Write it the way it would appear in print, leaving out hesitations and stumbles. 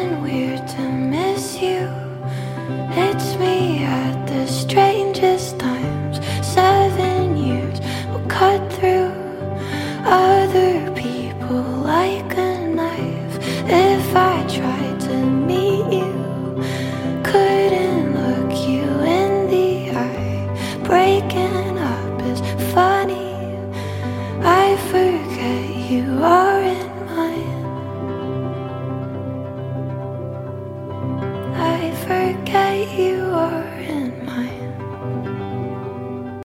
been weird to miss you. It's me at the strangest times. 7 years will cut through other people like a knife. If I tried to meet